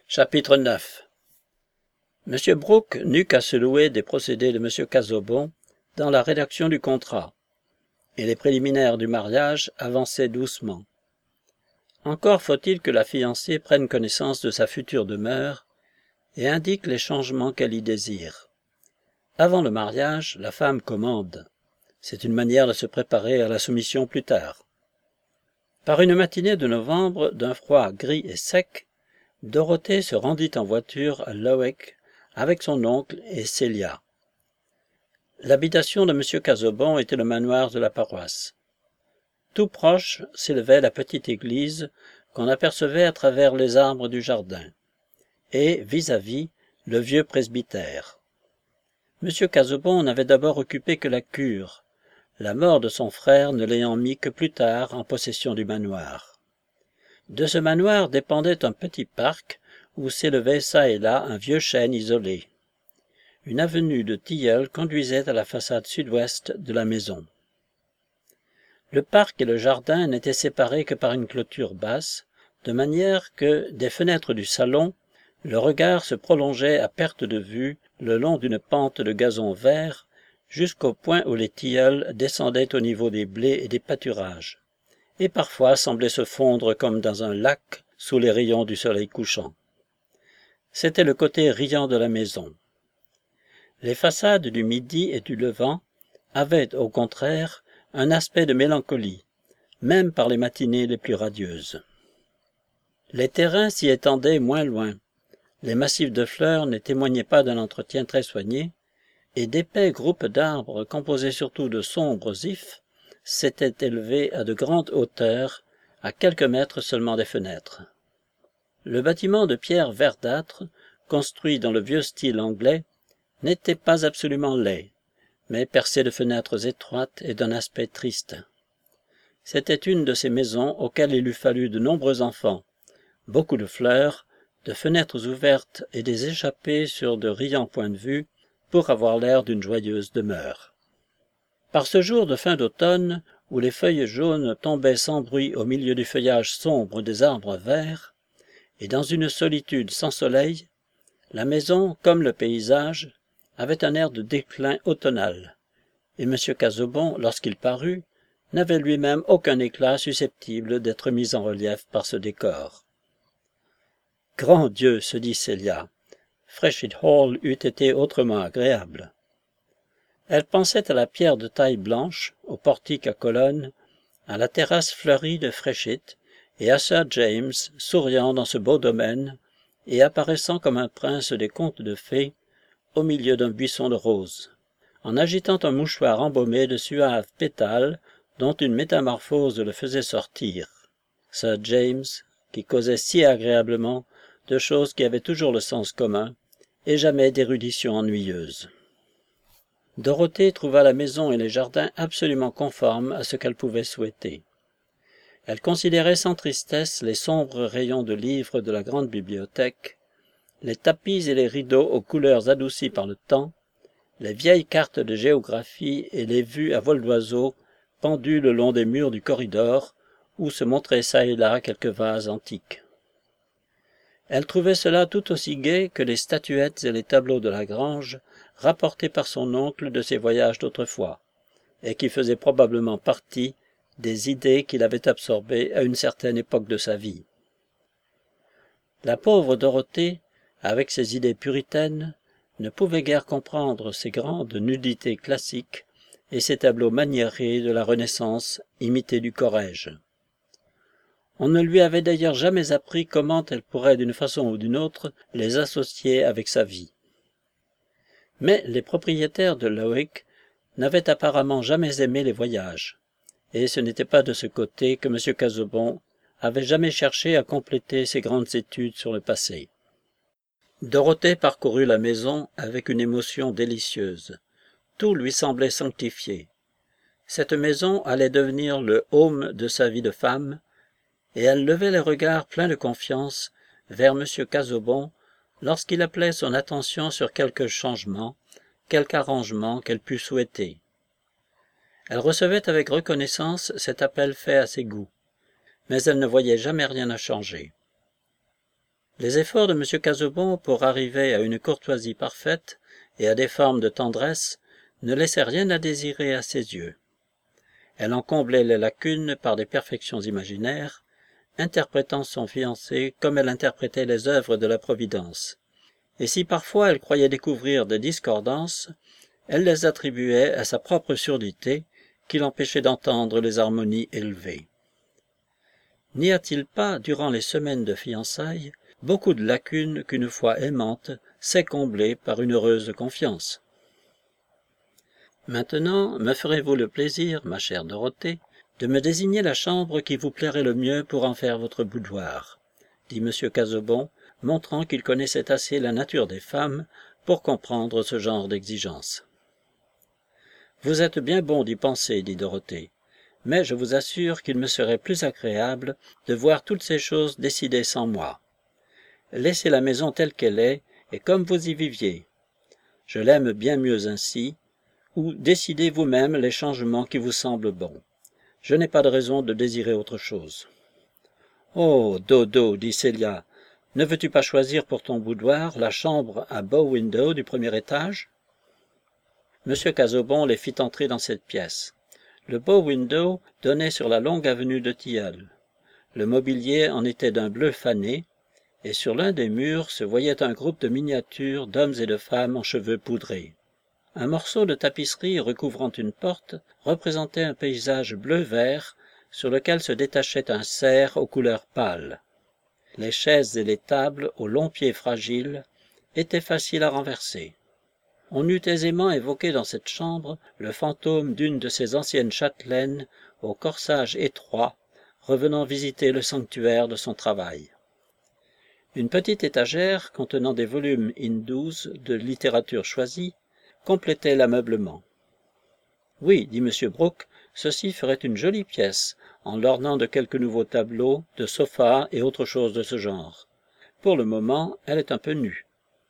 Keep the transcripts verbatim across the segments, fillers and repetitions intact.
Chapitre neuf. Monsieur Brooke n'eut qu'à se louer des procédés de Monsieur Casaubon dans la rédaction du contrat, et les préliminaires du mariage avançaient doucement. Encore faut-il que la fiancée prenne connaissance de sa future demeure et indique les changements qu'elle y désire. Avant le mariage, la femme commande. C'est une manière de se préparer à la soumission plus tard. Par une matinée de novembre, d'un froid gris et sec, Dorothée se rendit en voiture à Lowick avec son oncle et Célia. L'habitation de Monsieur Casaubon était le manoir de la paroisse. Tout proche s'élevait la petite église qu'on apercevait à travers les arbres du jardin, et, vis-à-vis, le vieux presbytère. Monsieur Casaubon n'avait d'abord occupé que la cure, la mort de son frère ne l'ayant mis que plus tard en possession du manoir. De ce manoir dépendait un petit parc où s'élevait çà et là un vieux chêne isolé. Une avenue de tilleuls conduisait à la façade sud-ouest de la maison. Le parc et le jardin n'étaient séparés que par une clôture basse, de manière que, des fenêtres du salon, le regard se prolongeait à perte de vue le long d'une pente de gazon vert jusqu'au point où les tilleuls descendaient au niveau des blés et des pâturages, et parfois semblaient se fondre comme dans un lac sous les rayons du soleil couchant. C'était le côté riant de la maison. Les façades du midi et du levant avaient, au contraire, un aspect de mélancolie, même par les matinées les plus radieuses. Les terrains s'y étendaient moins loin. Les massifs de fleurs ne témoignaient pas d'un entretien très soigné, et d'épais groupes d'arbres composés surtout de sombres ifs s'étaient élevés à de grandes hauteurs, à quelques mètres seulement des fenêtres. Le bâtiment de pierre verdâtre, construit dans le vieux style anglais, n'était pas absolument laid, mais percé de fenêtres étroites et d'un aspect triste. C'était une de ces maisons auxquelles il eût fallu de nombreux enfants, beaucoup de fleurs, de fenêtres ouvertes et des échappées sur de riants points de vue pour avoir l'air d'une joyeuse demeure. Par ce jour de fin d'automne, où les feuilles jaunes tombaient sans bruit au milieu du feuillage sombre des arbres verts, et dans une solitude sans soleil, la maison, comme le paysage, avait un air de déclin automnal, et M. Casaubon, lorsqu'il parut, n'avait lui-même aucun éclat susceptible d'être mis en relief par ce décor. « Grand Dieu !» se dit Célia, « Frechit Hall eût été autrement agréable. » Elle pensait à la pierre de taille blanche, au portique à colonnes, à la terrasse fleurie de Frechit, et à Sir James, souriant dans ce beau domaine, et apparaissant comme un prince des contes de fées, au milieu d'un buisson de roses, en agitant un mouchoir embaumé de suaves pétales dont une métamorphose le faisait sortir. Sir James, qui causait si agréablement de choses qui avaient toujours le sens commun, et jamais d'érudition ennuyeuse. Dorothée trouva la maison et les jardins absolument conformes à ce qu'elle pouvait souhaiter. Elle considérait sans tristesse les sombres rayons de livres de la grande bibliothèque, les tapis et les rideaux aux couleurs adoucies par le temps, les vieilles cartes de géographie et les vues à vol d'oiseau pendues le long des murs du corridor, où se montraient çà et là quelques vases antiques. Elle trouvait cela tout aussi gai que les statuettes et les tableaux de la grange rapportés par son oncle de ses voyages d'autrefois, et qui faisaient probablement partie des idées qu'il avait absorbées à une certaine époque de sa vie. La pauvre Dorothée, avec ses idées puritaines, ne pouvait guère comprendre ces grandes nudités classiques et ces tableaux maniérés de la Renaissance imités du Corrège. On ne lui avait d'ailleurs jamais appris comment elle pourrait d'une façon ou d'une autre les associer avec sa vie. Mais les propriétaires de Lowick n'avaient apparemment jamais aimé les voyages, et ce n'était pas de ce côté que M. Casaubon avait jamais cherché à compléter ses grandes études sur le passé. Dorothée parcourut la maison avec une émotion délicieuse. Tout lui semblait sanctifié. Cette maison allait devenir le home de sa vie de femme, et elle levait les regards pleins de confiance vers M. Casaubon lorsqu'il appelait son attention sur quelque changement, quelque arrangement qu'elle pût souhaiter. Elle recevait avec reconnaissance cet appel fait à ses goûts, mais elle ne voyait jamais rien à changer. Les efforts de M. Casaubon pour arriver à une courtoisie parfaite et à des formes de tendresse ne laissaient rien à désirer à ses yeux. Elle en comblait les lacunes par des perfections imaginaires, interprétant son fiancé comme elle interprétait les œuvres de la Providence. Et si parfois elle croyait découvrir des discordances, elle les attribuait à sa propre surdité, qui l'empêchait d'entendre les harmonies élevées. N'y a-t-il pas, durant les semaines de fiançailles, beaucoup de lacunes qu'une foi aimante sait combler par une heureuse confiance? Maintenant, me ferez-vous le plaisir, ma chère Dorothée, de me désigner la chambre qui vous plairait le mieux pour en faire votre boudoir, dit M. Casaubon, montrant qu'il connaissait assez la nature des femmes pour comprendre ce genre d'exigence. Vous êtes bien bon d'y penser, dit Dorothée, mais je vous assure qu'il me serait plus agréable de voir toutes ces choses décidées sans moi. Laissez la maison telle qu'elle est, et comme vous y viviez. Je l'aime bien mieux ainsi, ou décidez vous-même les changements qui vous semblent bons. Je n'ai pas de raison de désirer autre chose. « Oh, Dodo, dit Célia, ne veux-tu pas choisir pour ton boudoir la chambre à bow-window du premier étage ?» M. Casaubon les fit entrer dans cette pièce. Le bow-window donnait sur la longue avenue de Tilleuls. Le mobilier en était d'un bleu fané, et sur l'un des murs se voyait un groupe de miniatures d'hommes et de femmes en cheveux poudrés. Un morceau de tapisserie recouvrant une porte représentait un paysage bleu-vert sur lequel se détachait un cerf aux couleurs pâles. Les chaises et les tables, aux longs pieds fragiles, étaient faciles à renverser. On eût aisément évoqué dans cette chambre le fantôme d'une de ces anciennes châtelaines au corsage étroit, revenant visiter le sanctuaire de son travail. Une petite étagère contenant des volumes hindous de littérature choisie complétait l'ameublement. « Oui, dit M. Brooke, ceci ferait une jolie pièce, en l'ornant de quelques nouveaux tableaux, de sofas et autres choses de ce genre. Pour le moment, elle est un peu nue. »«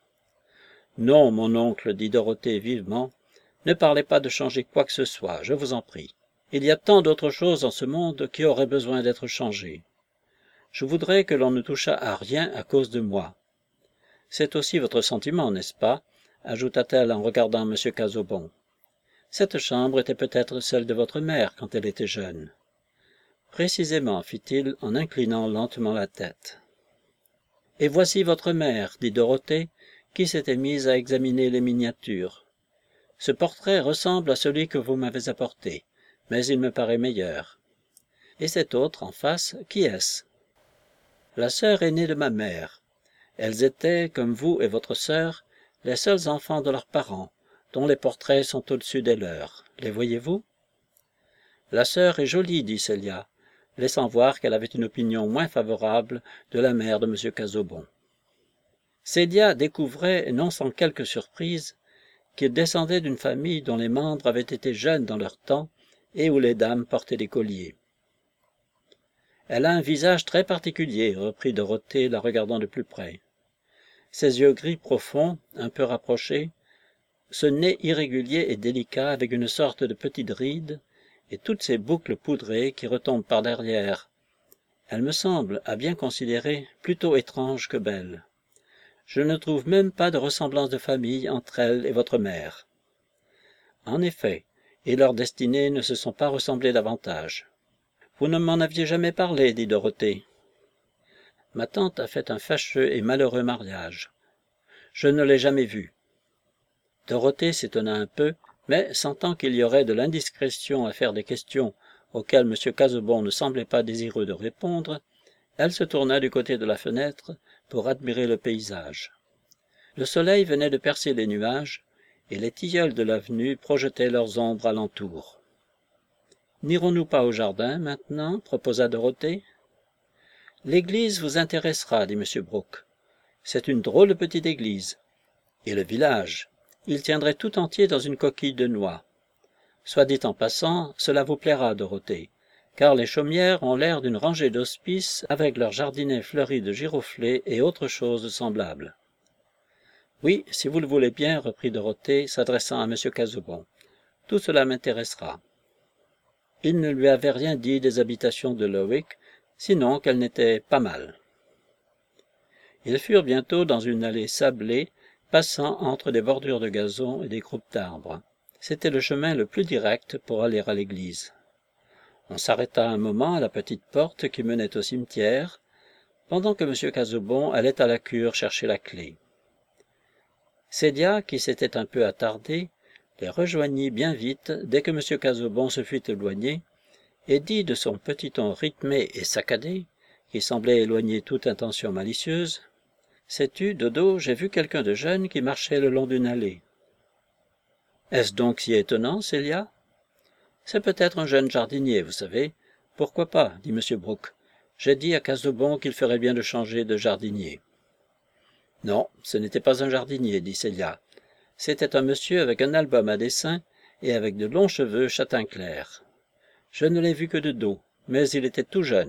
Non, mon oncle, dit Dorothée vivement, ne parlez pas de changer quoi que ce soit, je vous en prie. Il y a tant d'autres choses en ce monde qui auraient besoin d'être changées. Je voudrais que l'on ne touchât à rien à cause de moi. C'est aussi votre sentiment, n'est-ce pas ? Ajouta-t-elle en regardant M. Casaubon. Cette chambre était peut-être celle de votre mère quand elle était jeune. Précisément, fit-il en inclinant lentement la tête. Et voici votre mère, dit Dorothée, qui s'était mise à examiner les miniatures. Ce portrait ressemble à celui que vous m'avez apporté, mais il me paraît meilleur. Et cet autre, en face, qui est-ce? La sœur aînée de ma mère. Elles étaient, comme vous et votre sœur, les seuls enfants de leurs parents, dont les portraits sont au-dessus des leurs. Les voyez-vous? La sœur est jolie, dit Célia, laissant voir qu'elle avait une opinion moins favorable de la mère de M. Casaubon. Célia découvrait, non sans quelque surprise, qu'il descendait d'une famille dont les membres avaient été jeunes dans leur temps et où les dames portaient des colliers. « Elle a un visage très particulier, reprit Dorothée, la regardant de plus près. Ses yeux gris profonds, un peu rapprochés, ce nez irrégulier et délicat avec une sorte de petite ride, et toutes ces boucles poudrées qui retombent par derrière. Elle me semble, à bien considérer, plutôt étrange que belle. Je ne trouve même pas de ressemblance de famille entre elle et votre mère. En effet, et leurs destinées ne se sont pas ressemblées davantage. Vous ne m'en aviez jamais parlé, dit Dorothée. Ma tante a fait un fâcheux et malheureux mariage. Je ne l'ai jamais vue. Dorothée s'étonna un peu, mais sentant qu'il y aurait de l'indiscrétion à faire des questions auxquelles M. Casaubon ne semblait pas désireux de répondre, elle se tourna du côté de la fenêtre pour admirer le paysage. Le soleil venait de percer les nuages, et les tilleuls de l'avenue projetaient leurs ombres alentour. « N'irons-nous pas au jardin, maintenant ?» proposa Dorothée. « L'église vous intéressera, dit M. Brooke. C'est une drôle de petite église. Et le village, il tiendrait tout entier dans une coquille de noix. Soit dit en passant, cela vous plaira, Dorothée, car les chaumières ont l'air d'une rangée d'hospices avec leurs jardinets fleuris de giroflées et autres choses semblables. »« Oui, si vous le voulez bien, reprit Dorothée, s'adressant à M. Casaubon. Tout cela m'intéressera. » Il ne lui avait rien dit des habitations de Lowick, sinon qu'elles n'étaient pas mal. Ils furent bientôt dans une allée sablée, passant entre des bordures de gazon et des groupes d'arbres. C'était le chemin le plus direct pour aller à l'église. On s'arrêta un moment à la petite porte qui menait au cimetière, pendant que M. Casaubon allait à la cure chercher la clé. Célia, qui s'était un peu attardée, les rejoignit bien vite dès que M. Casaubon se fut éloigné, et dit de son petit ton rythmé et saccadé, qui semblait éloigner toute intention malicieuse, « Sais-tu, Dodo, j'ai vu quelqu'un de jeune qui marchait le long d'une allée. » « Est-ce donc si étonnant, Célia? »« C'est peut-être un jeune jardinier, vous savez. Pourquoi pas, dit M. Brooke. J'ai dit à Casaubon qu'il ferait bien de changer de jardinier. »« Non, ce n'était pas un jardinier, dit Célia. C'était un monsieur avec un album à dessin et avec de longs cheveux châtain clair. Je ne l'ai vu que de dos, mais il était tout jeune. »«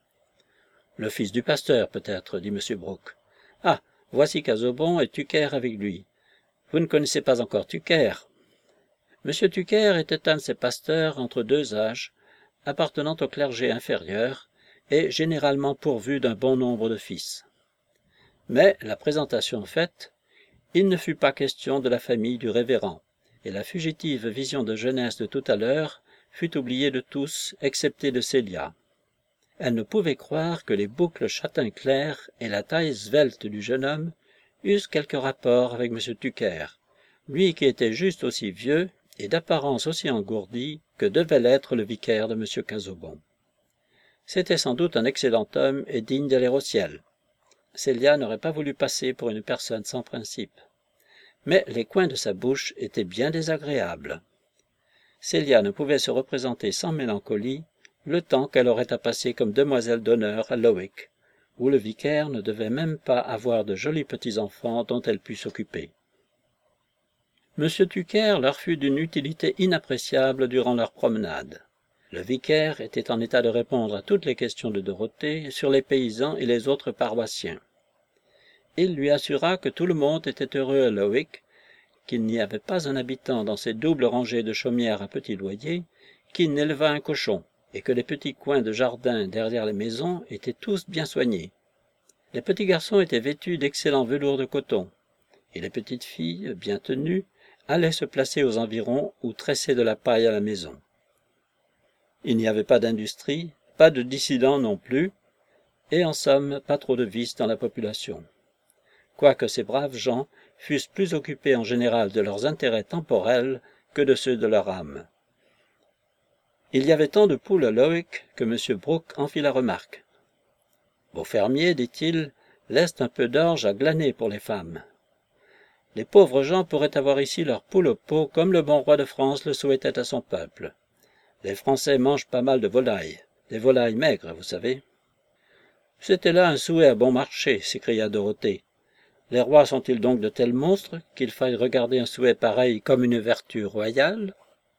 Le fils du pasteur, peut-être, dit M. Brooke. Ah, voici Casaubon et Tucker avec lui. Vous ne connaissez pas encore Tucker. M. Tucker était un de ces pasteurs entre deux âges, appartenant au clergé inférieur et généralement pourvu d'un bon nombre de fils. Mais, la présentation faite, il ne fut pas question de la famille du révérend, et la fugitive vision de jeunesse de tout à l'heure fut oubliée de tous, excepté de Célia. Elle ne pouvait croire que les boucles châtain clair et la taille svelte du jeune homme eussent quelque rapport avec M. Tucker, lui qui était juste aussi vieux et d'apparence aussi engourdi que devait l'être le vicaire de M. Casaubon. C'était sans doute un excellent homme et digne d'aller au ciel. Célia n'aurait pas voulu passer pour une personne sans principe. Mais les coins de sa bouche étaient bien désagréables. Célia ne pouvait se représenter sans mélancolie le temps qu'elle aurait à passer comme demoiselle d'honneur à Lowick, où le vicaire ne devait même pas avoir de jolis petits-enfants dont elle pût s'occuper. M. Tucker leur fut d'une utilité inappréciable durant leur promenade. Le vicaire était en état de répondre à toutes les questions de Dorothée sur les paysans et les autres paroissiens. Il lui assura que tout le monde était heureux à Lowick, qu'il n'y avait pas un habitant dans ces doubles rangées de chaumières à petit loyer qui n'élevât un cochon, et que les petits coins de jardin derrière les maisons étaient tous bien soignés. Les petits garçons étaient vêtus d'excellents velours de coton, et les petites filles, bien tenues, allaient se placer aux environs ou tressaient de la paille à la maison. Il n'y avait pas d'industrie, pas de dissidents non plus, et en somme pas trop de vices dans la population. Quoique ces braves gens fussent plus occupés en général de leurs intérêts temporels que de ceux de leur âme. Il y avait tant de poules à Lowick que M. Brooke en fit la remarque. « Vos fermiers, dit-il, laissent un peu d'orge à glaner pour les femmes. Les pauvres gens pourraient avoir ici leurs poules au pot comme le bon roi de France le souhaitait à son peuple. Les Français mangent pas mal de volailles, des volailles maigres, vous savez. »« C'était là un souhait à bon marché, s'écria Dorothée. Les rois sont-ils donc de tels monstres qu'il faille regarder un souhait pareil comme une vertu royale? »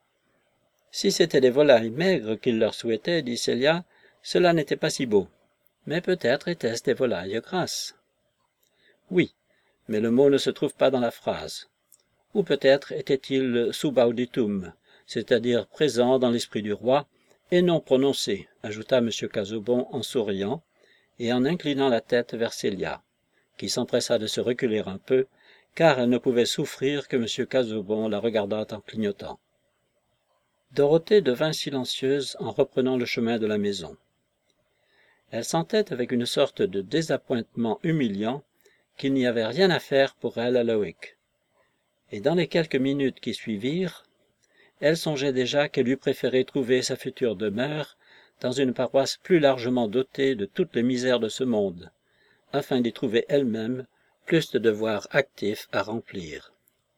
Si c'était des volailles maigres qu'il leur souhaitait, dit Célia, cela n'était pas si beau. Mais peut-être étaient-ce des volailles grasses. Oui, mais le mot ne se trouve pas dans la phrase. Ou peut-être était-il subauditum, c'est-à-dire présent dans l'esprit du roi, et non prononcé, ajouta M. Casaubon en souriant, et en inclinant la tête vers Célia, qui s'empressa de se reculer un peu, car elle ne pouvait souffrir que M. Casaubon la regardât en clignotant. Dorothée devint silencieuse en reprenant le chemin de la maison. Elle sentait avec une sorte de désappointement humiliant qu'il n'y avait rien à faire pour elle à Lowick. Et dans les quelques minutes qui suivirent, elle songeait déjà qu'elle eût préféré trouver sa future demeure dans une paroisse plus largement dotée de toutes les misères de ce monde, afin d'y trouver elle-même plus de devoirs actifs à remplir.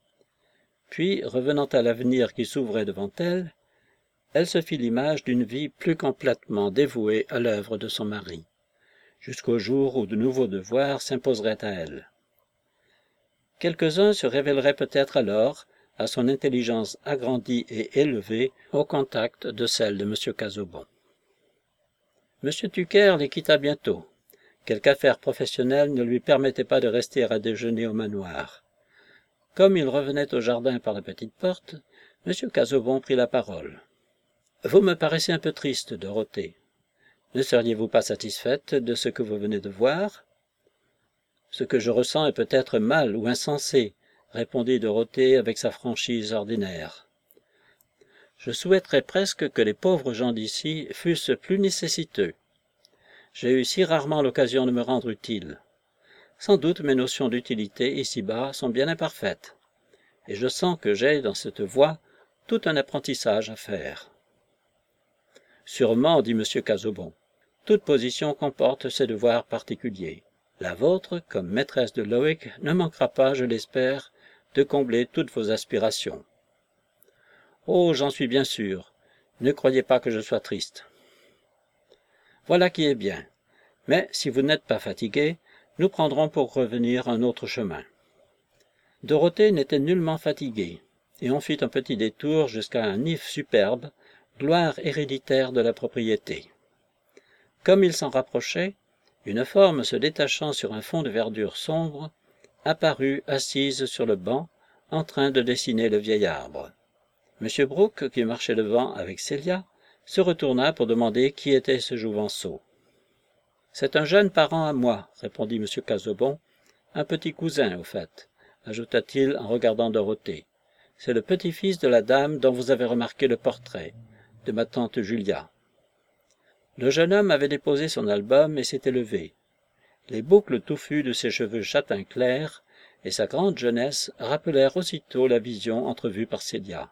Puis, revenant à l'avenir qui s'ouvrait devant elle, elle se fit l'image d'une vie plus complètement dévouée à l'œuvre de son mari, jusqu'au jour où de nouveaux devoirs s'imposeraient à elle. Quelques-uns se révéleraient peut-être alors à son intelligence agrandie et élevée au contact de celle de M. Casaubon. M. Tucker les quitta bientôt. Quelque affaire professionnelle ne lui permettait pas de rester à déjeuner au manoir. Comme il revenait au jardin par la petite porte, M. Casaubon prit la parole. « Vous me paraissez un peu triste, Dorothée. Ne seriez-vous pas satisfaite de ce que vous venez de voir ? » Ce que je ressens est peut-être mal ou insensé, répondit Dorothée avec sa franchise ordinaire. Je souhaiterais presque que les pauvres gens d'ici fussent plus nécessiteux. J'ai eu si rarement l'occasion de me rendre utile. Sans doute mes notions d'utilité ici-bas sont bien imparfaites, et je sens que j'ai, dans cette voie, tout un apprentissage à faire. Sûrement, dit M. Casaubon, toute position comporte ses devoirs particuliers. La vôtre, comme maîtresse de Loïc, ne manquera pas, je l'espère, de combler toutes vos aspirations. Oh, j'en suis bien sûr. Ne croyez pas que je sois triste. Voilà qui est bien. Mais si vous n'êtes pas fatigué, nous prendrons pour revenir un autre chemin. Dorothée n'était nullement fatiguée, et on fit un petit détour jusqu'à un if superbe, gloire héréditaire de la propriété. Comme il s'en rapprochait, une forme se détachant sur un fond de verdure sombre apparut assise sur le banc, en train de dessiner le vieil arbre. M. Brooke, qui marchait devant avec Célia, se retourna pour demander qui était ce jouvenceau. « C'est un jeune parent à moi, » répondit M. Casaubon, « un petit cousin, au fait, » ajouta-t-il en regardant Dorothée. « C'est le petit-fils de la dame dont vous avez remarqué le portrait, de ma tante Julia. » Le jeune homme avait déposé son album et s'était levé. Les boucles touffues de ses cheveux châtain clair et sa grande jeunesse rappelèrent aussitôt la vision entrevue par Célia.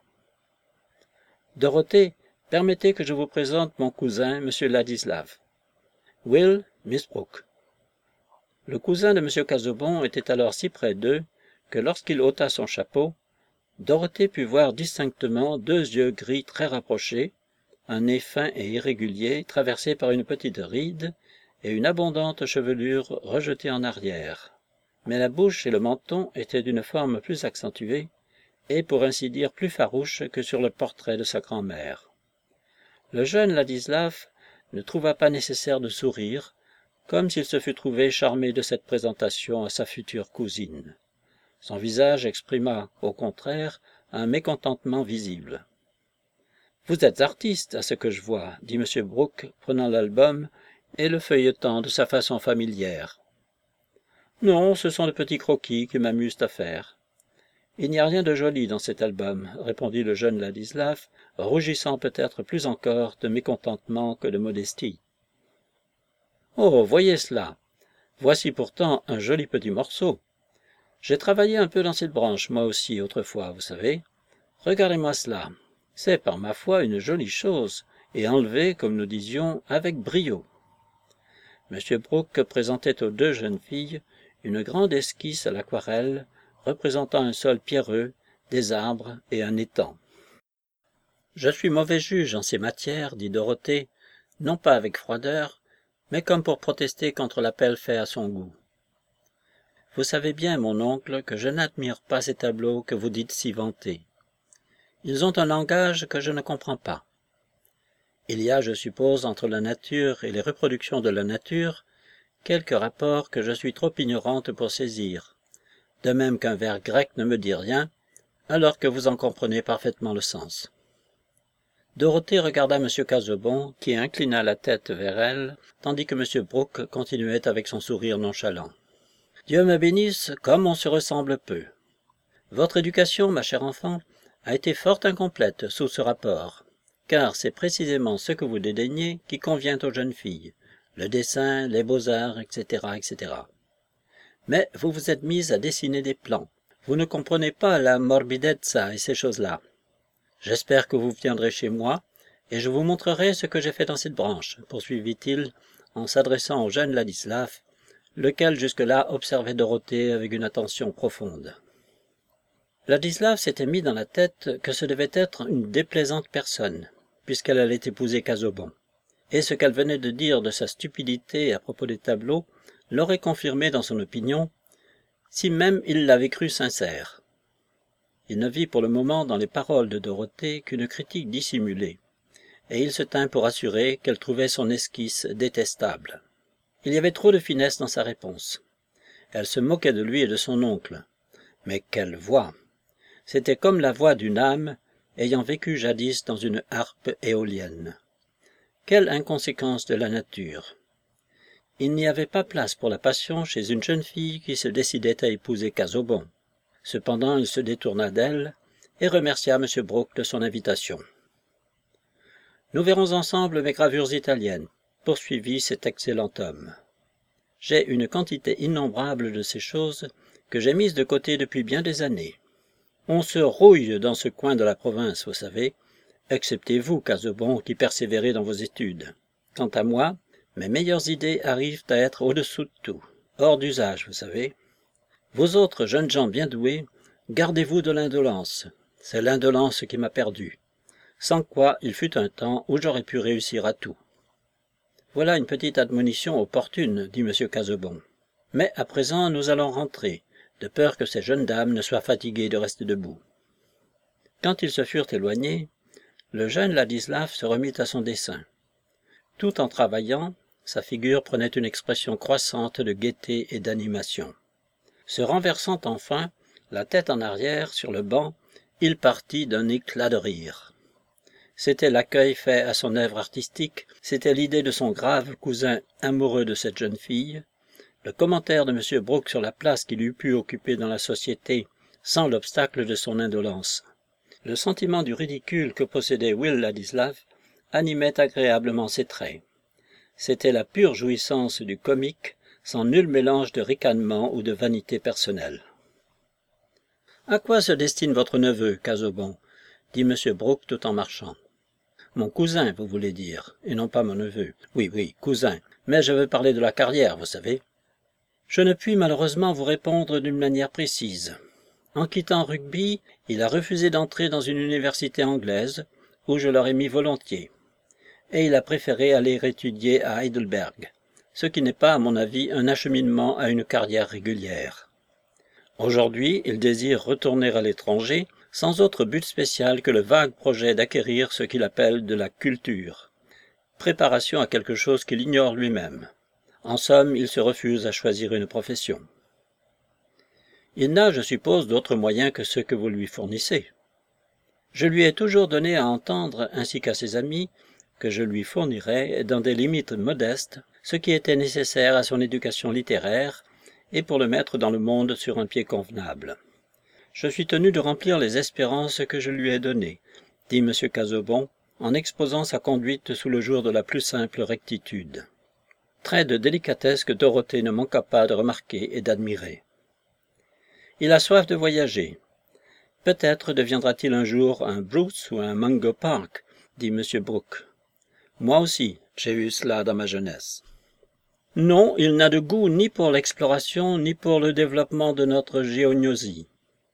« Dorothée, permettez que je vous présente mon cousin, M. Ladislav. Will, Miss Brooke. » Le cousin de M. Casaubon était alors si près d'eux que lorsqu'il ôta son chapeau, Dorothée put voir distinctement deux yeux gris très rapprochés, un nez fin et irrégulier traversé par une petite ride et une abondante chevelure rejetée en arrière. Mais la bouche et le menton étaient d'une forme plus accentuée et, pour ainsi dire, plus farouche que sur le portrait de sa grand-mère. Le jeune Ladislav ne trouva pas nécessaire de sourire, comme s'il se fût trouvé charmé de cette présentation à sa future cousine. Son visage exprima, au contraire, un mécontentement visible. « Vous êtes artiste, à ce que je vois, » dit M. Brooke, prenant l'album et le feuilletant de sa façon familière. « Non, ce sont de petits croquis qui m'amusent à faire. »« Il n'y a rien de joli dans cet album, » répondit le jeune Ladislav, rougissant peut-être plus encore de mécontentement que de modestie. « Oh, voyez cela. Voici pourtant un joli petit morceau. J'ai travaillé un peu dans cette branche, moi aussi, autrefois, vous savez. Regardez-moi cela. C'est, par ma foi, une jolie chose, et enlevé, comme nous disions, avec brio. » M. Brooke présentait aux deux jeunes filles une grande esquisse à l'aquarelle, représentant un sol pierreux, des arbres et un étang. « Je suis mauvais juge en ces matières, » dit Dorothée, non pas avec froideur, mais comme pour protester contre l'appel fait à son goût. « Vous savez bien, mon oncle, que je n'admire pas ces tableaux que vous dites si vanter. Ils ont un langage que je ne comprends pas. Il y a, je suppose, entre la nature et les reproductions de la nature, quelques rapports que je suis trop ignorante pour saisir, de même qu'un vers grec ne me dit rien, alors que vous en comprenez parfaitement le sens. » Dorothée regarda M. Casaubon, qui inclina la tête vers elle, tandis que M. Brooke continuait avec son sourire nonchalant. « Dieu me bénisse, comme on se ressemble peu. Votre éducation, ma chère enfant, a été fort incomplète sous ce rapport, car c'est précisément ce que vous dédaignez qui convient aux jeunes filles, le dessin, les beaux-arts, et cetera, et cetera. Mais vous vous êtes mise à dessiner des plans. Vous ne comprenez pas la morbidezza et ces choses-là. J'espère que vous viendrez chez moi, et je vous montrerai ce que j'ai fait dans cette branche, poursuivit-il, en s'adressant au jeune Ladislav, lequel jusque-là observait Dorothée avec une attention profonde. Ladislav s'était mis dans la tête que ce devait être une déplaisante personne, puisqu'elle allait épouser Casaubon, et ce qu'elle venait de dire de sa stupidité à propos des tableaux l'aurait confirmé dans son opinion, si même il l'avait cru sincère. Il ne vit pour le moment dans les paroles de Dorothée qu'une critique dissimulée, et il se tint pour assurer qu'elle trouvait son esquisse détestable. Il y avait trop de finesse dans sa réponse. Elle se moquait de lui et de son oncle. Mais quelle voix! C'était comme la voix d'une âme ayant vécu jadis dans une harpe éolienne. Quelle inconséquence de la nature! Il n'y avait pas place pour la passion chez une jeune fille qui se décidait à épouser Casaubon. Cependant, il se détourna d'elle et remercia M. Brooke de son invitation. « Nous verrons ensemble mes gravures italiennes, » poursuivit cet excellent homme. « J'ai une quantité innombrable de ces choses que j'ai mises de côté depuis bien des années. On se rouille dans ce coin de la province, vous savez, excepté vous, Casaubon, qui persévérez dans vos études. Quant à moi, mes meilleures idées arrivent à être au-dessous de tout, hors d'usage, vous savez. Vous autres jeunes gens bien doués, gardez-vous de l'indolence. C'est l'indolence qui m'a perdu. Sans quoi il fut un temps où j'aurais pu réussir à tout. » Voilà une petite admonition opportune, dit M. Casaubon. « Mais à présent nous allons rentrer, de peur que ces jeunes dames ne soient fatiguées de rester debout. » Quand ils se furent éloignés, le jeune Ladislas se remit à son dessin. Tout en travaillant, sa figure prenait une expression croissante de gaieté et d'animation. Se renversant enfin, la tête en arrière sur le banc, il partit d'un éclat de rire. C'était l'accueil fait à son œuvre artistique, c'était l'idée de son grave cousin amoureux de cette jeune fille, le commentaire de M. Brooke sur la place qu'il eût pu occuper dans la société sans l'obstacle de son indolence. Le sentiment du ridicule que possédait Will Ladislas animait agréablement ses traits. C'était la pure jouissance du comique, sans nul mélange de ricanement ou de vanité personnelle. « À quoi se destine votre neveu, Casaubon ?» dit M. Brooke tout en marchant. « Mon cousin, vous voulez dire, et non pas mon neveu. Oui, oui, cousin, mais je veux parler de la carrière, vous savez. Je ne puis malheureusement vous répondre d'une manière précise. En quittant Rugby, il a refusé d'entrer dans une université anglaise, où je l'aurais mis volontiers, et il a préféré aller étudier à Heidelberg, ce qui n'est pas, à mon avis, un acheminement à une carrière régulière. Aujourd'hui, il désire retourner à l'étranger, sans autre but spécial que le vague projet d'acquérir ce qu'il appelle de la culture, préparation à quelque chose qu'il ignore lui-même. En somme, il se refuse à choisir une profession. Il n'a, je suppose, d'autres moyens que ceux que vous lui fournissez. Je lui ai toujours donné à entendre, ainsi qu'à ses amis, que je lui fournirais, dans des limites modestes, ce qui était nécessaire à son éducation littéraire et pour le mettre dans le monde sur un pied convenable. Je suis tenu de remplir les espérances que je lui ai données, dit M. Casaubon, en exposant sa conduite sous le jour de la plus simple rectitude. Trait de délicatesse que Dorothée ne manqua pas de remarquer et d'admirer. Il a soif de voyager. Peut-être deviendra-t-il un jour un Bruce ou un Mungo Park, dit M. Brooke. Moi aussi, j'ai eu cela dans ma jeunesse. Non, il n'a de goût ni pour l'exploration, ni pour le développement de notre géognosie.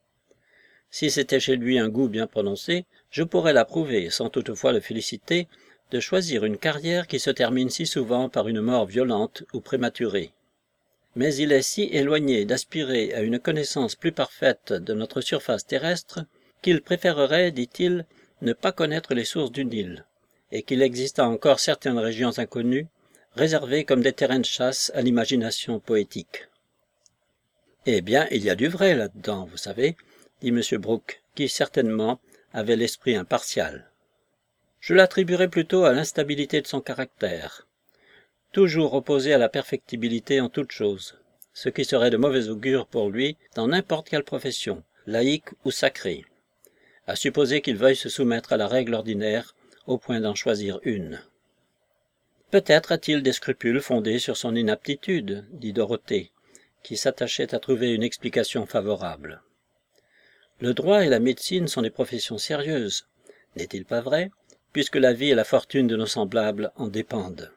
Si c'était chez lui un goût bien prononcé, je pourrais l'approuver, sans toutefois le féliciter, de choisir une carrière qui se termine si souvent par une mort violente ou prématurée. Mais il est si éloigné d'aspirer à une connaissance plus parfaite de notre surface terrestre qu'il préférerait, dit-il, ne pas connaître les sources du Nil, et qu'il exista encore certaines régions inconnues, réservées comme des terrains de chasse à l'imagination poétique. « Eh bien, il y a du vrai là-dedans, vous savez, » dit M. Brooke, qui certainement avait l'esprit impartial. « Je l'attribuerai plutôt à l'instabilité de son caractère. Toujours opposé à la perfectibilité en toute chose, ce qui serait de mauvais augure pour lui dans n'importe quelle profession, laïque ou sacrée, à supposer qu'il veuille se soumettre à la règle ordinaire au point d'en choisir une. Peut-être a-t-il des scrupules fondés sur son inaptitude, dit Dorothée, qui s'attachait à trouver une explication favorable. Le droit et la médecine sont des professions sérieuses, n'est-il pas vrai, puisque la vie et la fortune de nos semblables en dépendent.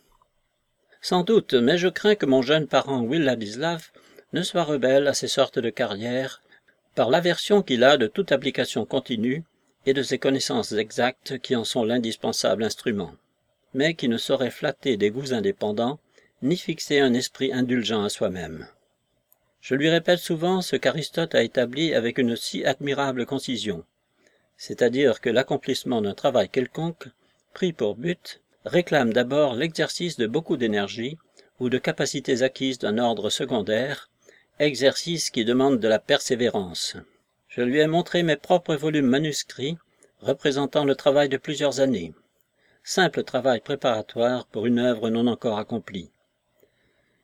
Sans doute, mais je crains que mon jeune parent Will Ladislas ne soit rebelle à ces sortes de carrières par l'aversion qu'il a de toute application continue et de ces connaissances exactes qui en sont l'indispensable instrument, mais qui ne saurait flatter des goûts indépendants ni fixer un esprit indulgent à soi-même. Je lui répète souvent ce qu'Aristote a établi avec une si admirable concision, c'est-à-dire que l'accomplissement d'un travail quelconque, pris pour but, réclame d'abord l'exercice de beaucoup d'énergie ou de capacités acquises d'un ordre secondaire, exercice qui demande de la persévérance. Je lui ai montré mes propres volumes manuscrits représentant le travail de plusieurs années, simple travail préparatoire pour une œuvre non encore accomplie.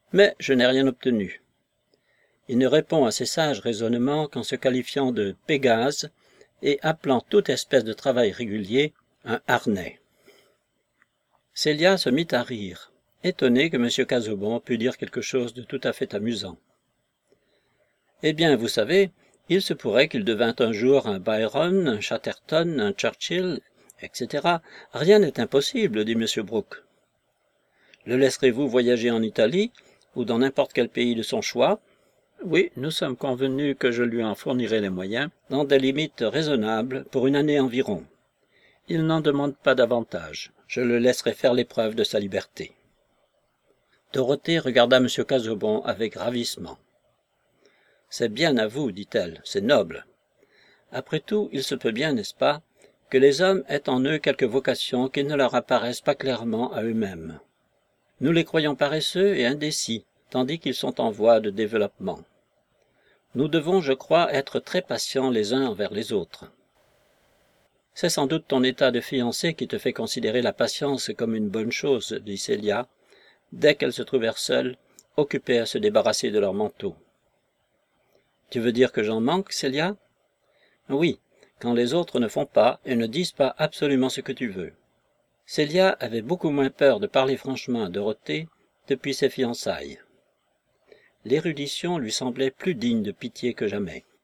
Mais je n'ai rien obtenu. Il ne répond à ces sages raisonnements qu'en se qualifiant de Pégase et appelant toute espèce de travail régulier un harnais. Célia se mit à rire, étonnée que M. Casaubon pût dire quelque chose de tout à fait amusant. « Eh bien, vous savez, il se pourrait qu'il devînt un jour un Byron, un Chatterton, un Churchill, et cetera. Rien n'est impossible, dit M. Brooke. Le laisserez-vous voyager en Italie ou dans n'importe quel pays de son choix? Oui, nous sommes convenus que je lui en fournirai les moyens, dans des limites raisonnables, pour une année environ. Il n'en demande pas davantage. Je le laisserai faire l'épreuve de sa liberté. » Dorothée regarda M. Casaubon avec ravissement. « C'est bien à vous, dit-elle, c'est noble. Après tout, il se peut bien, n'est-ce pas, que les hommes aient en eux quelques vocations qui ne leur apparaissent pas clairement à eux-mêmes. Nous les croyons paresseux et indécis, tandis qu'ils sont en voie de développement. Nous devons, je crois, être très patients les uns envers les autres. C'est sans doute ton état de fiancé qui te fait considérer la patience comme une bonne chose, dit Célia, dès qu'elles se trouvèrent seules, occupées à se débarrasser de leur manteau. Tu veux dire que j'en manque, Célia? Oui, quand les autres ne font pas et ne disent pas absolument ce que tu veux. Célia avait beaucoup moins peur de parler franchement à Dorothée depuis ses fiançailles. L'érudition lui semblait plus digne de pitié que jamais.